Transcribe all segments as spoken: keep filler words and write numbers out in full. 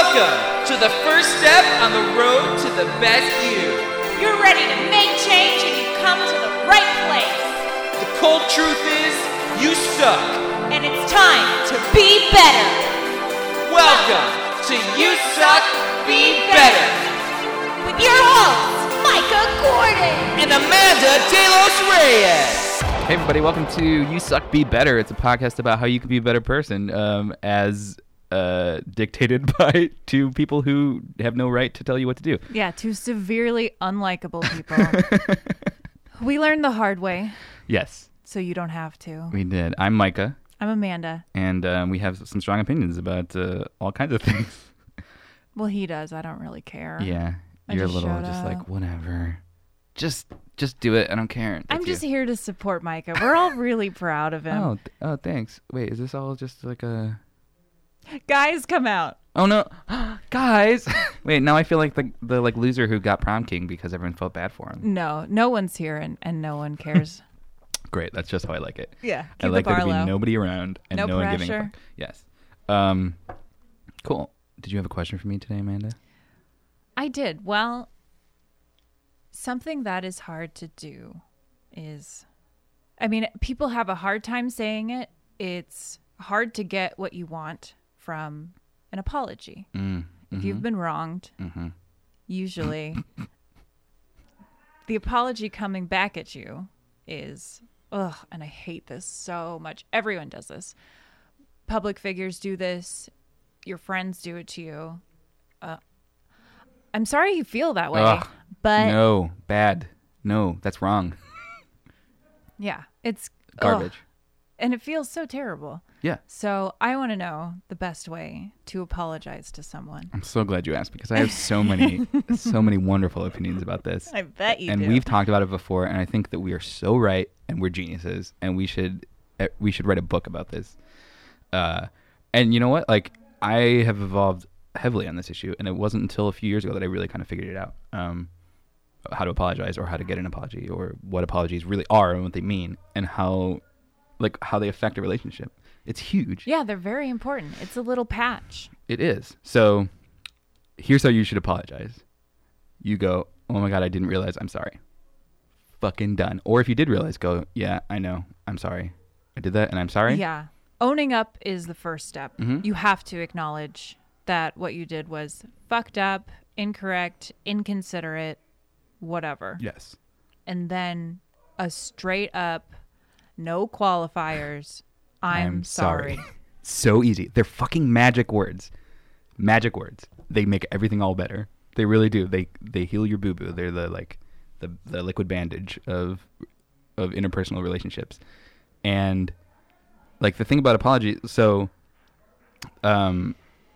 Welcome to the first step on the road to the best you. You're ready to make change and you've come to the right place. The cold truth is, you suck. And it's time to be better. Welcome to You Suck, Be Better. With your hosts, Micah Gordon. And Amanda De Los Reyes. Hey everybody, welcome to You Suck, Be Better. It's a podcast about how you can be a better person um, as uh, dictated by two people who have no right to tell you what to do. Yeah, two severely unlikable people. We learned the hard way, Yes, so you don't have to. we did. I'm Micah, I'm Amanda. and um, we have some strong opinions about uh, all kinds of things. Well, he does. I don't really care. Yeah, I you're a just little showed just up. like, whatever. Just just do it. I don't care. I'm That's just you. here to support Micah. We're all really proud of him. Oh, th- oh, thanks. Wait, is this all just like a... Guys, come out. Oh no, guys! Wait, now I feel like the the like loser who got prom king because everyone felt bad for him. No, no one's here and, and no one cares. Great, that's just how I like it. Yeah, I keep like the there bar to be low. nobody around and No no one giving a pressure. fuck. Yes. Um, cool. Did you have a question for me today, Amanda? I did. Well, something that is hard to do is, I mean, people have a hard time saying it. It's hard to get what you want from an apology. Mm, If you've been wronged, mm-hmm. usually the apology coming back at you is, ugh, and I hate this so much. Everyone does this. Public figures do this. Your friends do it to you. Uh, I'm sorry you feel that way, Ugh, but no, bad. No, that's wrong. yeah, it's Garbage. ugh, and it feels so terrible. Yeah. So I want to know the best way to apologize to someone. I'm so glad you asked because I have so many, so many wonderful opinions about this. I bet you and do. we've talked about it before, and I think that we are so right, and we're geniuses, and we should uh, we should write a book about this. Uh, and you know what? Like, I have evolved heavily on this issue, and it wasn't until a few years ago that I really kind of figured it out. Um, how to apologize, or how to get an apology, or what apologies really are and what they mean, and how, like, how they affect a relationship. It's huge. Yeah, they're very important. It's a little patch. It is. So, here's how you should apologize. You go, oh my God, I didn't realize. I'm sorry. Fucking done. Or if you did realize, go, yeah, I know. I'm sorry. I did that and I'm sorry. Yeah. Owning up is the first step. Mhm. You have to acknowledge that what you did was fucked up, incorrect, inconsiderate, whatever. Yes. And then a straight up, no qualifiers, I'm, sorry. So easy. They're fucking magic words. Magic words. They make everything all better. They really do. They they heal your boo-boo. They're the like the the liquid bandage of of interpersonal relationships. And like the thing about apology, so um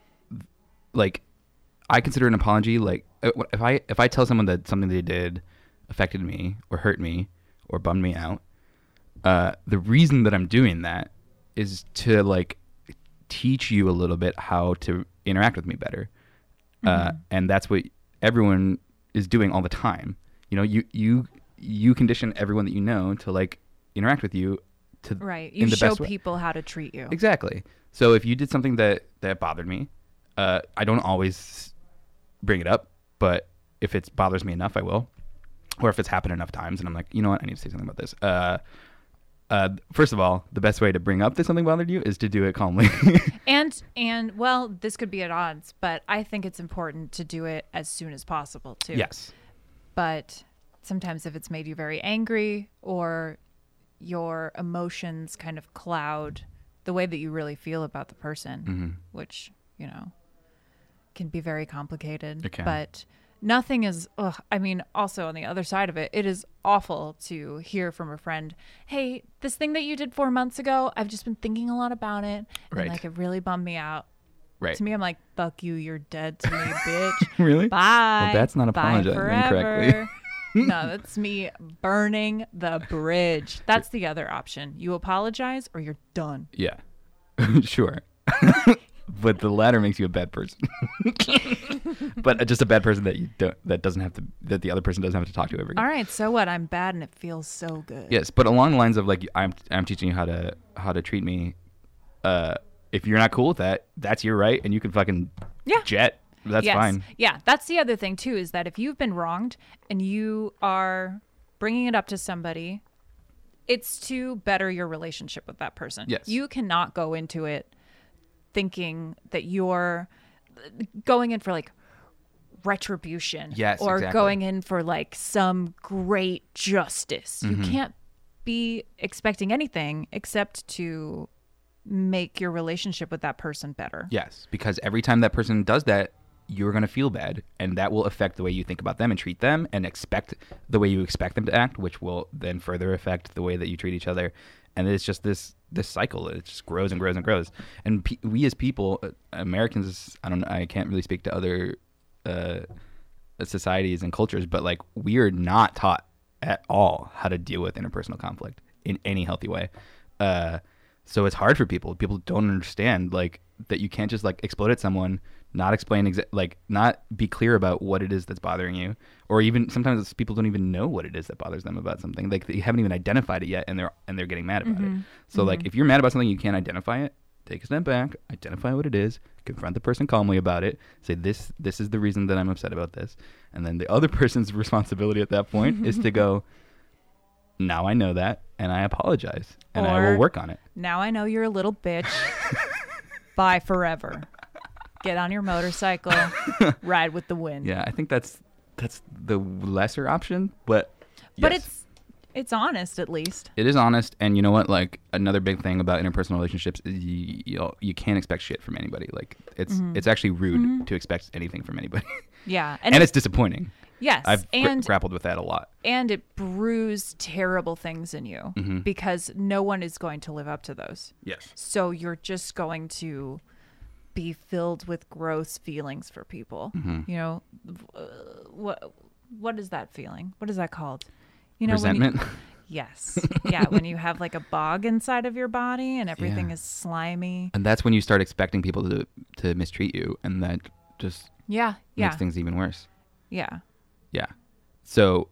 like I consider an apology like if I if I tell someone that something they did affected me or hurt me or bummed me out, uh the reason that I'm doing that is to like teach you a little bit how to interact with me better. Mm-hmm. Uh, and that's what everyone is doing all the time. You know, you, you, you condition everyone that you know to like interact with you to Right. You in the show best way. people how to treat you. Exactly. So if you did something that, that bothered me, uh, I don't always bring it up, but if it bothers me enough, I will. Or if it's happened enough times and I'm like, you know what, I need to say something about this. Uh, Uh, first of all, the best way to bring up that something bothered you is to do it calmly. And, and well, this could be at odds, but I think it's important to do it as soon as possible, too. Yes. But sometimes if it's made you very angry or your emotions kind of cloud the way that you really feel about the person, Mm-hmm. which, you know, can be very complicated. It can. But nothing is, ugh, I mean, also on the other side of it, it is awful to hear from a friend, hey, this thing that you did four months ago, I've just been thinking a lot about it. And Right. like, it really bummed me out. Right. To me, I'm like, fuck you, you're dead to me, bitch. Really? Bye. Well, that's not Bye apologizing forever. correctly. No, that's me burning the bridge. That's the other option. You apologize or you're done. Yeah. Sure. But the latter makes you a bad person. But just a bad person that you don't, that doesn't have to, that the other person doesn't have to talk to ever again. All right, so what? I'm bad and it feels so good. Yes, but along the lines of like I'm I'm teaching you how to how to treat me. Uh, if you're not cool with that, that's your right, and you can fucking Yeah. jet. That's yes. fine. Yeah, that's the other thing too, is that if you've been wronged and you are bringing it up to somebody, it's to better your relationship with that person. Yes. You cannot go into it thinking that you're going in for like retribution. Yes, or exactly. going in for like some great justice. Mm-hmm. You can't be expecting anything except to make your relationship with that person better. Yes, because every time that person does that, you're going to feel bad, and that will affect the way you think about them and treat them and expect the way you expect them to act, which will then further affect the way that you treat each other. And it's just this this cycle. It just grows and grows and grows. And pe- we as people, uh, Americans, I don't I can't really speak to other uh, societies and cultures, but like we are not taught at all how to deal with interpersonal conflict in any healthy way. Uh, so it's hard for people. People don't understand like that you can't just like explode at someone, not explain exa- like not be clear about what it is that's bothering you, or even sometimes it's people don't even know what it is that bothers them about something. Like they haven't even identified it yet, and they're and they're getting mad about Mm-hmm. it. So like if you're mad about something, you can't identify it. Take a step back, identify what it is, confront the person calmly about it, say this this is the reason that I'm upset about this. And then the other person's responsibility at that point is to go, now I know that, and I apologize, and I Or- will work on it. Now I know you're a little bitch. Bye forever. Get on your motorcycle, ride with the wind. Yeah, I think that's that's the lesser option, but But yes. it's it's honest at least. It is honest, and you know what? Like another big thing about interpersonal relationships is you you, you can't expect shit from anybody. Like it's Mm-hmm. it's actually rude to expect anything from anybody, Yeah. and, it- it's disappointing. yes. I've gra- and grappled with that a lot. and it brews terrible things in you Mm-hmm. because no one is going to live up to those. Yes. So you're just going to be filled with gross feelings for people. Mm-hmm. You know, uh, what what is that feeling? What is that called? You know, when you- Resentment. yes. Yeah, when you have like a bog inside of your body and everything Yeah. is slimy. And that's when you start expecting people to to mistreat you, and that just Yeah, yeah. makes things even worse. Yeah. Yeah. So,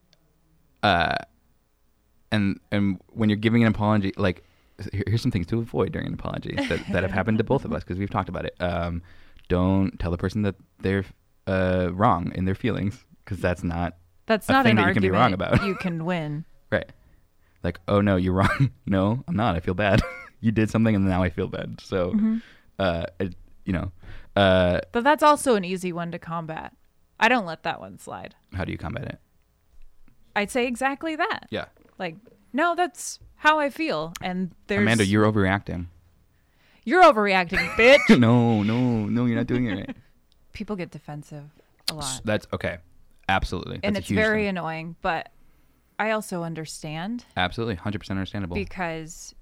uh, and and when you're giving an apology, like here- here's some things to avoid during an apology that, that have happened to both of us because we've talked about it. Um, don't tell the person that they're uh, wrong in their feelings because that's not That's a not thing an that you can be argument wrong about. you can win. right. Like, oh no, you're wrong. No, I'm not. I feel bad. You did something, and now I feel bad. So, Mm-hmm. uh, it, you know, uh, But that's also an easy one to combat. I don't let that one slide. how do you combat it? I'd say exactly that. Yeah. Like, no, that's how I feel. And there's Amanda, you're overreacting. you're overreacting, bitch. no, no, no, you're not doing it right. People get defensive a lot. That's okay. Absolutely. and That's it's a huge very thing. annoying, but I also understand Absolutely. one hundred percent understandable. because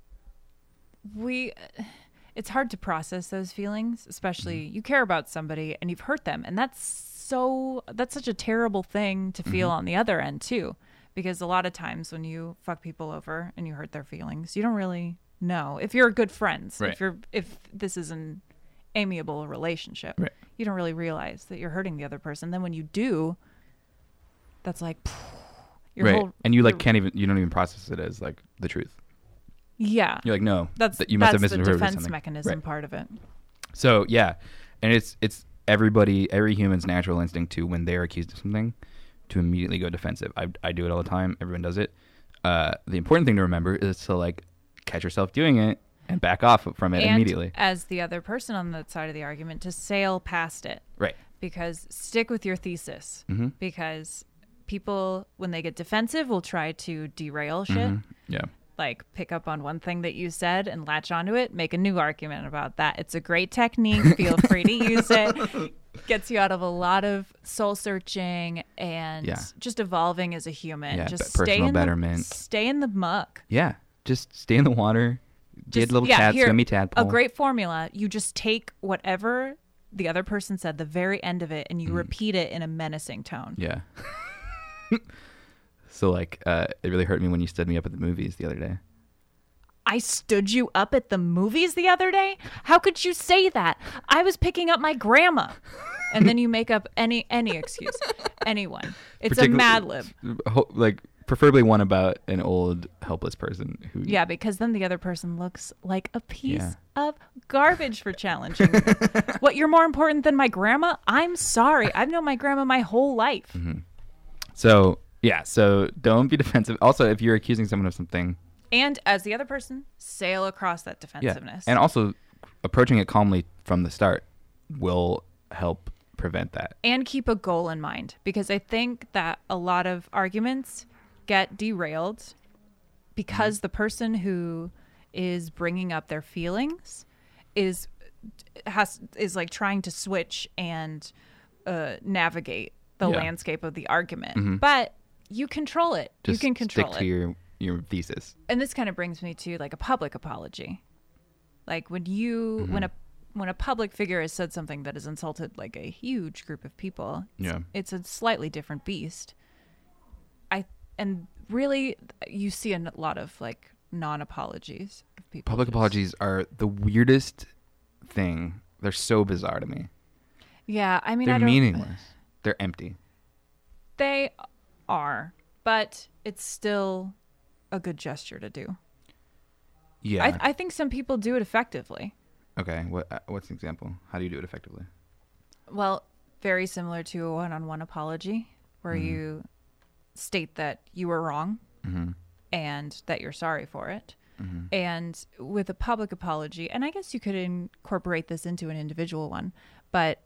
we it's hard to process those feelings, especially Mm-hmm. you care about somebody and you've hurt them, and that's so that's such a terrible thing to feel Mm-hmm. on the other end too, because a lot of times when you fuck people over and you hurt their feelings, you don't really know if you're good friends, Right. if you're if this is an amiable relationship, Right. you don't really realize that you're hurting the other person. Then when you do, that's like your right. whole and you like your- can't even you don't even process it as like the truth. yeah, You're like, no, that's that you must that's have the misinterpreted defense something. mechanism Right. part of it. So yeah, and it's it's everybody, every human's natural instinct to when they're accused of something, to immediately go defensive. I I do it all the time. Everyone does it. Uh, the important thing to remember is to like catch yourself doing it and back off from it And immediately. as the other person on that side of the argument, to sail past it. Right. Because stick with your thesis. Mm-hmm. Because people, when they get defensive, will try to derail shit. Mhm. Yeah. Like pick up on one thing that you said and latch onto it, make a new argument about that. It's a great technique. Feel free to use it. Gets you out of a lot of soul searching and Yeah. just evolving as a human. Yeah, just but stay personal in betterment. the stay in the muck. Yeah. Just stay in the water. Get Just- little yeah, tats, here, gummy tadpole. A great formula. You just take whatever the other person said, the very end of it, and you repeat it in a menacing tone. Yeah. So like, uh, it really hurt me when you stood me up at the movies the other day. I stood you up at the movies the other day? How could you say that? I was picking up my grandma. And then you make up any any excuse. Anyone. It's a Particular- Mad Lib. Ho- like preferably one about an old helpless person who. Yeah, because then the other person looks like a piece Yeah. of garbage for challenging me. What, you're more important than my grandma? I'm sorry. I've known my grandma my whole life. Mm-hmm. So yeah, so don't be defensive. Also, if you're accusing someone of something, And as the other person, sail across that yeah, defensiveness. and also approaching it calmly from the start will help prevent that. And keep a goal in mind, because I think that a lot of arguments get derailed because the person who is bringing up their feelings is has is like trying to switch and uh, navigate the Yeah. landscape of the argument. Mhm. But you control it. Just you can control stick it. to your your thesis. And this kind of brings me to like a public apology. Like when you Mm-hmm. when a when a public figure has said something that has insulted like a huge group of people, it's, Yeah. it's a slightly different beast. I and really you see a lot of like non-apologies of people. Public just- apologies are the weirdest thing. They're so bizarre to me. Yeah, I mean, They're I don't, meaningless. They're empty. They are, but it's still a good gesture to do. Yeah. I, I think some people do it effectively. okay. What uh, what's an example? How do you do it effectively? Well, very similar to a one-on-one apology where Mhm. you state that you were wrong Mm-hmm. and that you're sorry for it. Mm-hmm. And with a public apology, and I guess you could incorporate this into an individual one, but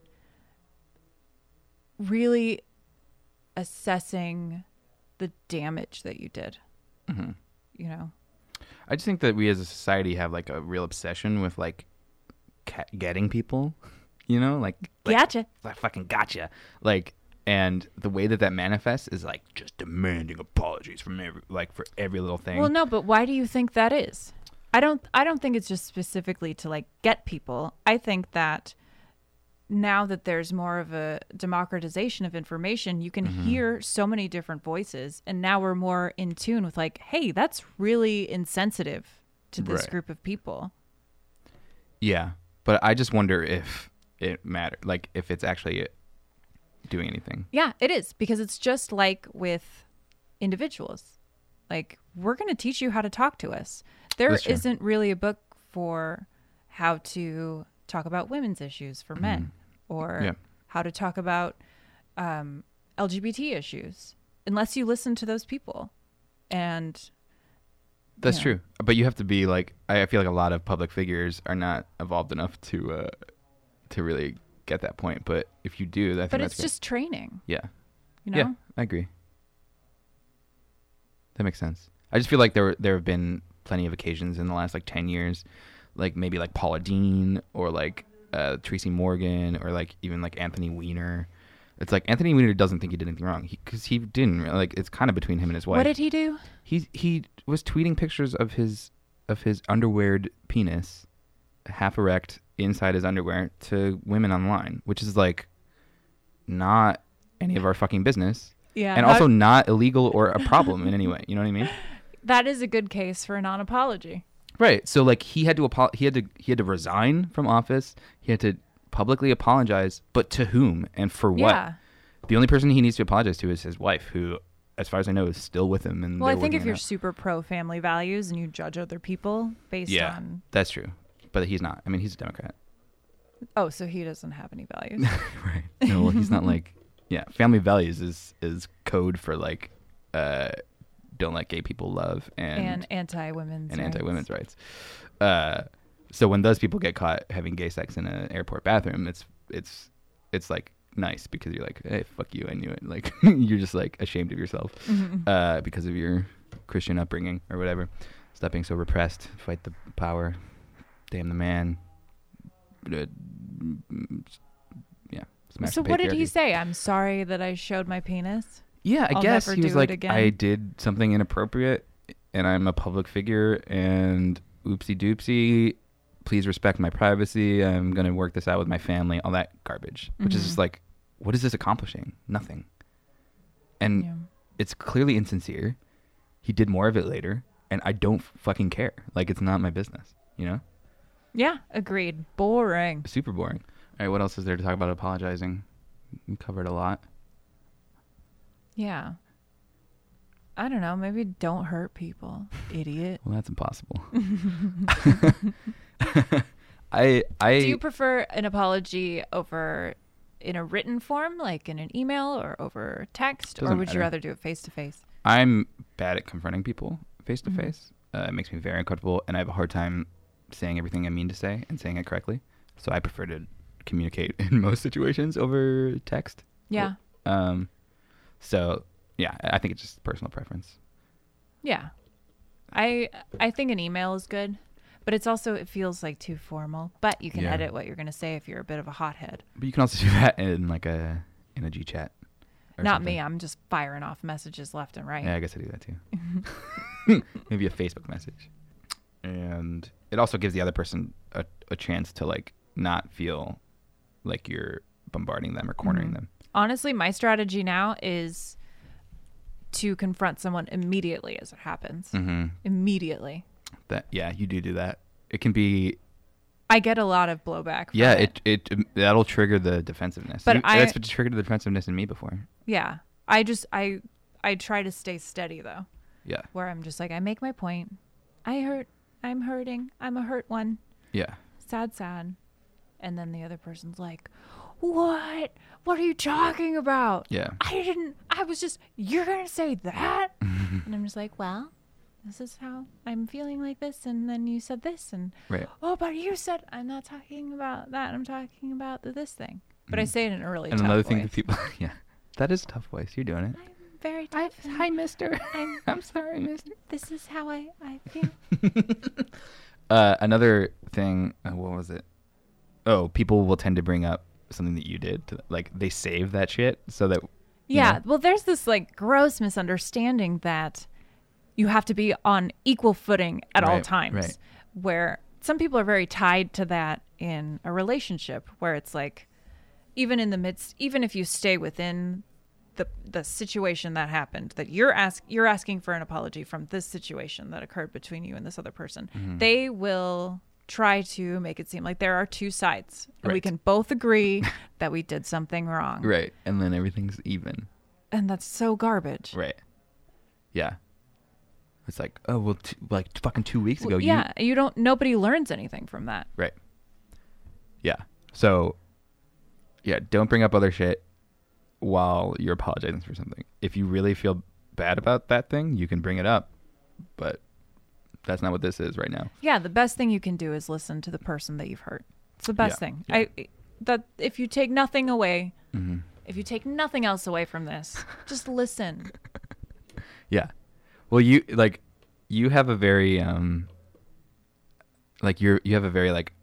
really assessing the damage that you did, Mm-hmm. you know? I just think that we as a society have like a real obsession with like ca- getting people, you know, like, like Gotcha. I fucking gotcha. Like, and the way that that manifests is like just demanding apologies from every, like for every little thing. Well, no, but why do you think that is? I don't I don't think it's just specifically to like get people. I think that now that there's more of a democratization of information, you can Mm-hmm. hear so many different voices, and now we're more in tune with like, hey, that's really insensitive to this Right. group of people. Yeah, but I just wonder if it matters, like if it's actually doing anything. Yeah, it is, because it's just like with individuals. Like, we're going to teach you how to talk to us. There That's true. isn't really a book for how to talk about women's issues for men or Mm-hmm. Yeah. how to talk about um, L G B T issues unless you listen to those people. And That's Yeah. true, but you have to be like, I I feel like a lot of public figures are not evolved enough to uh, to really get that point. But if you do, I think but that's it's great. just training, yeah, you know? yeah, I agree. That makes sense. I just feel like there there have been plenty of occasions in the last like ten years, like maybe like Paula Deen or like uh, Tracy Morgan or like even like Anthony Weiner. It's like Anthony Weiner doesn't think he did anything wrong because he, he didn't. Like it's kind of between him and his wife. What did he do? He he was tweeting pictures of his of his underweared penis, half erect inside his underwear, to women online, which is like not any of our fucking business, Yeah. and how- also not illegal or a problem in any way. You know what I mean? that is a good case for a non-apology. Right. So like he had to apo- he had to he had to resign from office. He had to publicly apologize, but to whom and for what? Yeah. The only person he needs to apologize to is his wife, who, as far as I know, is still with him. And Well, I they're think if working it you're out. super pro family values and you judge other people based yeah, on that's true. But he's not. I mean, he's a Democrat. oh, so he doesn't have any values. Right. No, well, he's not like, yeah, family values is is code for like, uh, don't let gay people love and and anti-women's and rights. anti-women's rights. Uh, so when those people get caught having gay sex in an airport bathroom, it's it's it's like nice because you're like, hey, fuck you, I knew it. Like you're just like ashamed of yourself Mhm. uh, because of your Christian upbringing or whatever. Stop being so repressed. Fight the power. Damn the man. Uh, yeah. Smash So the what did he patriarchy. say? I'm sorry that I showed my penis. Yeah, I I'll guess never he was do it like, again. I did something inappropriate, and I'm a public figure, and oopsie doopsie. Please respect my privacy. I'm gonna work this out with my family. All that garbage, which is Mhm. just like, what is this accomplishing? Nothing. And Yeah. it's clearly insincere. He did more of it later, and I don't fucking care. Like it's not my business. You know, Yeah, agreed. Boring. super boring. All right, what else is there to talk about apologizing? We covered a lot. Yeah. I don't know. Maybe don't hurt people, idiot. Well, that's impossible. I I Do you prefer an apology over in a written form, like in an email or over text, or Doesn't would you matter. rather do it face to face? I'm bad at confronting people face to Mm-hmm. face. Uh, It makes me very uncomfortable, and I have a hard time saying everything I mean to say and saying it correctly. So I prefer to communicate in most situations over text. Yeah. Um. So yeah, I I think it's just personal preference. Yeah. I I think an email is good, but it's also it feels like too formal. But you can Yeah. edit what you're going to say if you're a bit of a hothead. But you can also do that in like a in a G chat. or Not something. me. I'm just firing off messages left and right. Yeah, I guess I do that too. Maybe a Facebook message. And it also gives the other person a, a chance to like not feel like you're bombarding them or cornering Mhm. them. Honestly, my strategy now is to confront someone immediately as it happens. Mm-hmm. Immediately. That yeah, you do do that. It can be I get a lot of blowback. From yeah. it. It, it that'll trigger the defensiveness. But You- I- that's what triggered the defensiveness in me before. Yeah. I just I I try to stay steady though, Yeah, where I'm just like I make my point. I hurt. I'm hurting. I'm a hurt one. yeah, Sad, sad. And then the other person's like, "What? What are you talking about? yeah. I didn't. I was just. You're gonna say that?" And I'm just like, "Well, this is how I'm feeling like this, and then you said this, and Right. oh, but you said I'm not talking about that. I'm talking about the, this thing." But I Mhm. say it in a really And tough another voice. thing that people yeah, that is a tough voice. You're doing it. I'm very tough. and Hi, Mister. I'm, I'm sorry, Mister. this is how I I feel. Uh, another thing, uh, what was it? Oh, people will tend to bring up something that you did. To, like, they save that shit so that. you Yeah. know- Well, there's this like gross misunderstanding that you have to be on equal footing at all Right, times. right. Where some people are very tied to that in a relationship, where it's like, even in the midst, even if you stay within the the situation that happened, that you're ask you're asking for an apology from this situation that occurred between you and this other person, Mm-hmm. they will try to make it seem like there are two sides, and we Right. can both agree that we did something wrong. Right. And then everything's even. And that's so garbage. Right. Yeah. It's like, oh, well, t- like fucking two weeks ago. Well, you yeah, you don't. Nobody learns anything from that. Right. Yeah. So, yeah, don't bring up other shit while you're apologizing for something. If you really feel bad about that thing, you can bring it up. But that's not what this is right now. Yeah, the best thing you can do is listen to the person that you've hurt. It's the best Yeah, thing. yeah. I that if you take nothing away, Mm-hmm. if you take nothing else away from this, just listen. Yeah. Well, you like you have a very um like you're you have a very like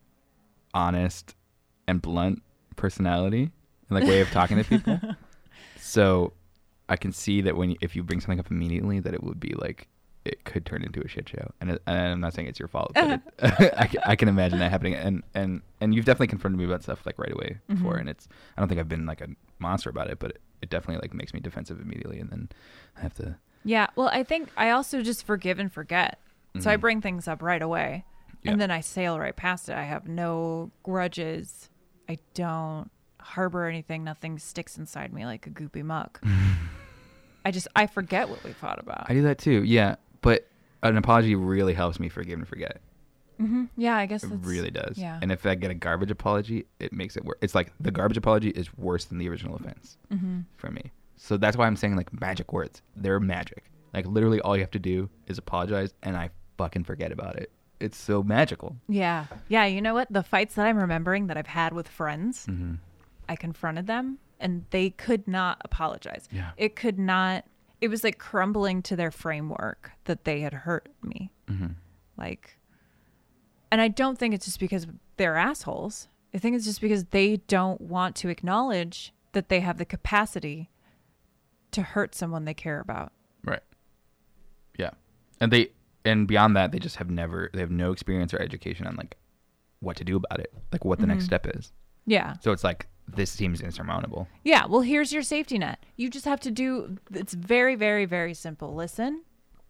honest and blunt personality and like way of talking to people. So I can see that when you, if you bring something up immediately, that it would be like it could turn into a shit show. And, it, and I'm not saying it's your fault, but it, I, ca- I can imagine that happening. And and and you've definitely confronted me about stuff like right away before. Mhm. And it's I don't think I've been like a monster about it, but it, it definitely like makes me defensive immediately, and then I have to. Yeah, well, I think I also just forgive and forget. So I Mhm. bring things up right away, Yeah. and then I sail right past it. I have no grudges. I don't harbor anything. Nothing sticks inside me like a goopy muck. I just I forget what we fought about. I do that too. Yeah, but an apology really helps me forgive and forget. hmm Yeah, I guess It that's, really does. Yeah. And if I get a garbage apology, it makes it worse. It's like the garbage apology is worse than the original offense hmm for me. So that's why I'm saying like magic words. They're magic. Like literally all you have to do is apologize and I fucking forget about it. It's so magical. Yeah. Yeah, you know what? The fights that I'm remembering that I've had with friends, Mm-hmm. I confronted them and they could not apologize. Yeah. It could not, it was like crumbling to their framework that they had hurt me. Mm-hmm. Like, and I don't think it's just because they're assholes. I think it's just because they don't want to acknowledge that they have the capacity to hurt someone they care about. Right. Yeah. And they and beyond that, they just have never they have no experience or education on like what to do about it. Like what the next Mhm. step is. Yeah. So it's like this seems insurmountable. Yeah. Well, here's your safety net. You just have to do, it's very, very, very simple. Listen,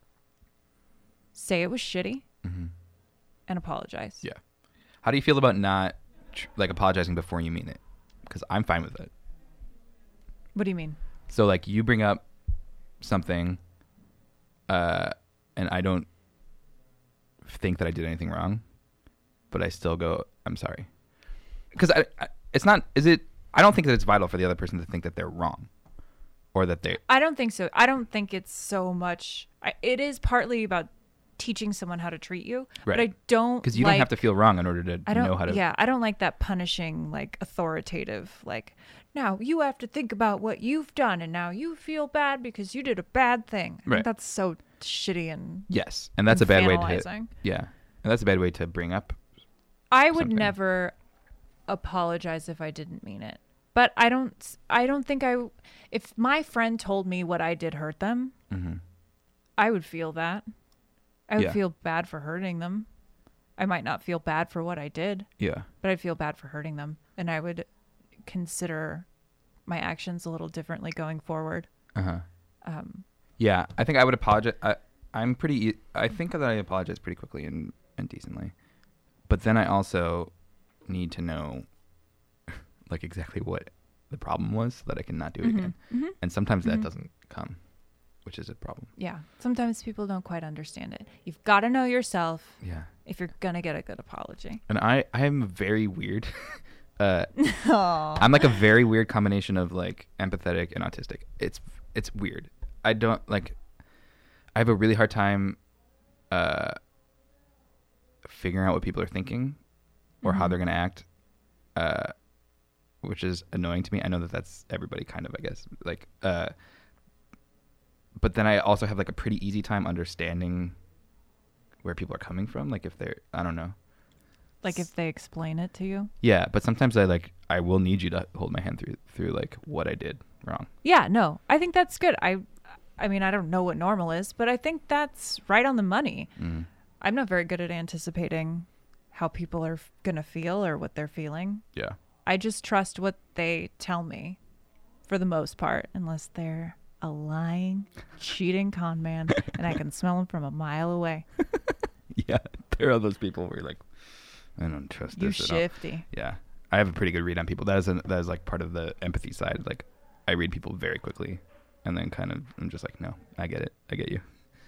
say it was shitty, Mm-hmm. and apologize. Yeah. How do you feel about not tr- like apologizing before you mean it? Because I'm fine with it. What do you mean? So like you bring up something uh, and I don't think that I did anything wrong, but I still go, I'm sorry. Because I, I, it's not, is it, I don't think that it's vital for the other person to think that they're wrong or that they. I don't think so. I don't think it's so much. I, it is partly about teaching someone how to treat you, Right. but I don't. Because you like, don't have to feel wrong in order to I don't know how to. Yeah, I don't like that punishing, like authoritative, like now you have to think about what you've done, and now you feel bad because you did a bad thing. I Right. think that's so shitty and. Yes, and that's a bad way to. infantilizing. Yeah, and that's a bad way to bring up. I would something. never apologize if I didn't mean it. But I don't I don't think I if my friend told me what I did hurt them, Mm-hmm. I would feel that. I would Yeah. feel bad for hurting them. I might not feel bad for what I did, Yeah. but I'd feel bad for hurting them, and I would consider my actions a little differently going forward. Uh huh. Um Yeah, I think I would apologize. I, I'm pretty. e- I think that I apologize pretty quickly and, and decently, but then I also need to know, like exactly what the problem was, so that I can not do it Mhm, again. mhm. And sometimes that Mhm. doesn't come, which is a problem. Yeah, sometimes people don't quite understand it. You've got to know yourself Yeah, if you're going to get a good apology. and I I am very weird. uh, Aw. I'm like a very weird combination of like empathetic and autistic. It's it's weird. I don't like. I have a really hard time uh, figuring out what people are thinking or how Mhm. they're gonna act, uh, which is annoying to me. I know that that's everybody, kind of, I guess. Like, uh, but then I also have like a pretty easy time understanding where people are coming from. Like if they're, I don't know. Like if they explain it to you. Yeah, but sometimes I like I will need you to hold my hand through through like what I did wrong. Yeah, no, I think that's good. I, I mean, I don't know what normal is, but I think that's right on the money. Mm. I'm not very good at anticipating how people are f- gonna feel or what they're feeling. Yeah. I just trust what they tell me, for the most part, unless they're a lying, cheating con man, and I can smell them from a mile away. Yeah, there are those people where you're like, I don't trust You this at all. shifty. Yeah, I have a pretty good read on people. That is an, that is like part of the empathy side. Like, I read people very quickly, and then kind of I'm just like, no, I get it, I get you.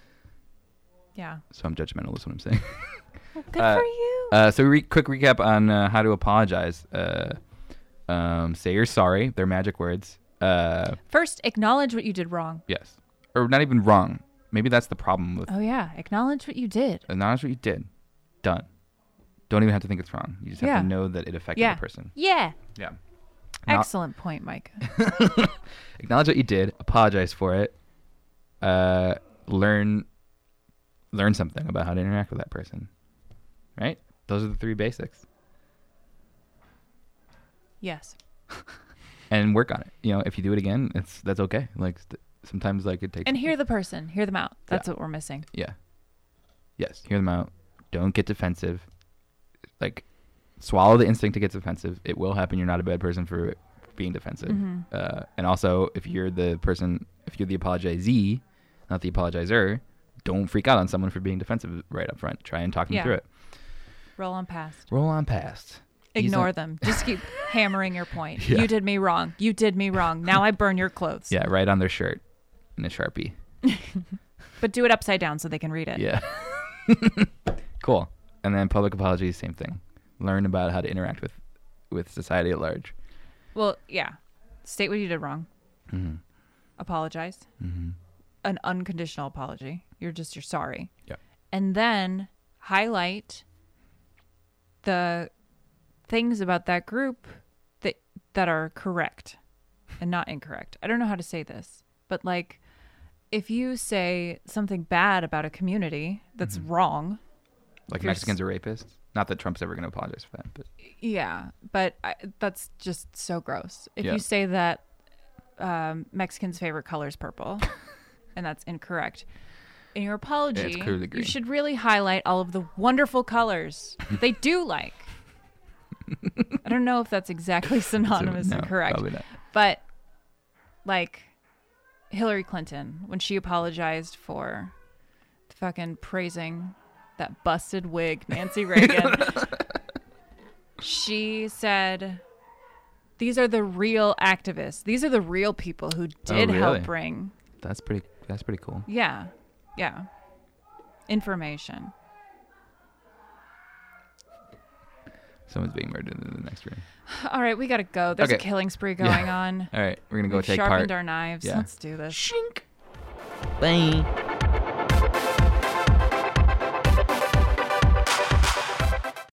Yeah. So I'm judgmental. Is what I'm saying. Well, good Uh, for you. Uh, so re- quick recap on uh, how to apologize. Uh, um, say you're sorry. They're magic words. Uh, First, acknowledge what you did wrong. yes, or not even wrong. Maybe that's the problem with Oh yeah, acknowledge what you did. acknowledge what you did. Done. Don't even have to think it's wrong. You just have Yeah. to know that it affected Yeah. the person. Yeah. Yeah. Now- Excellent point, Mike. acknowledge what you did. Apologize for it. Uh, learn learn something about how to interact with that person. Right? Those are the three basics. Yes. And work on it. You know, if you do it again, it's that's okay. Like st- sometimes like it takes And hear the person. Hear them out. That's what we're missing. Yeah. Yes, hear them out. Don't get defensive. Like, swallow the instinct to get defensive. It will happen. You're not a bad person for being defensive. Mhm. Uh, and also, if you're the person, if you're the apologizee, not the apologizer, don't freak out on someone for being defensive right up front. Try and talk them Yeah. through it. Roll on past. Roll on past. Ease Ignore on- them. Just keep hammering your point. Yeah. You did me wrong. You did me wrong. Now I burn your clothes. Yeah, right on their shirt in a Sharpie. But do it upside down so they can read it. Yeah. Cool. And then public apologies, same thing. Learn about how to interact with, with society at large. Well, yeah. State what you did wrong. Mm-hmm. Apologize. Mm-hmm. An unconditional apology. You're just, you're sorry. Yep. And then highlight the things about that group that that are correct and not incorrect. I don't know how to say this, but like if you say something bad about a community that's Mm-hmm. wrong, Like If you're Mexicans are rapists. Not that Trump's ever going to apologize for that, but yeah, but I, that's just so gross. If Yeah. you say that um, Mexicans' favorite color is purple, and that's incorrect, in your apology, clearly green. you should really highlight all of the wonderful colors that they do like. I don't know if that's exactly synonymous no, and correct, probably not. but like Hillary Clinton, when she apologized for fucking praising that busted wig, Nancy Reagan, she said, these are the real activists. These are the real people who did really? help bring. That's pretty. That's pretty cool. Yeah. Yeah. Information. Someone's being murdered in the next room. All right, we gotta go. There's Okay. a killing spree going Yeah. on. All right, we're gonna go We've take sharpened part. our knives. Yeah. Let's do this. Bye.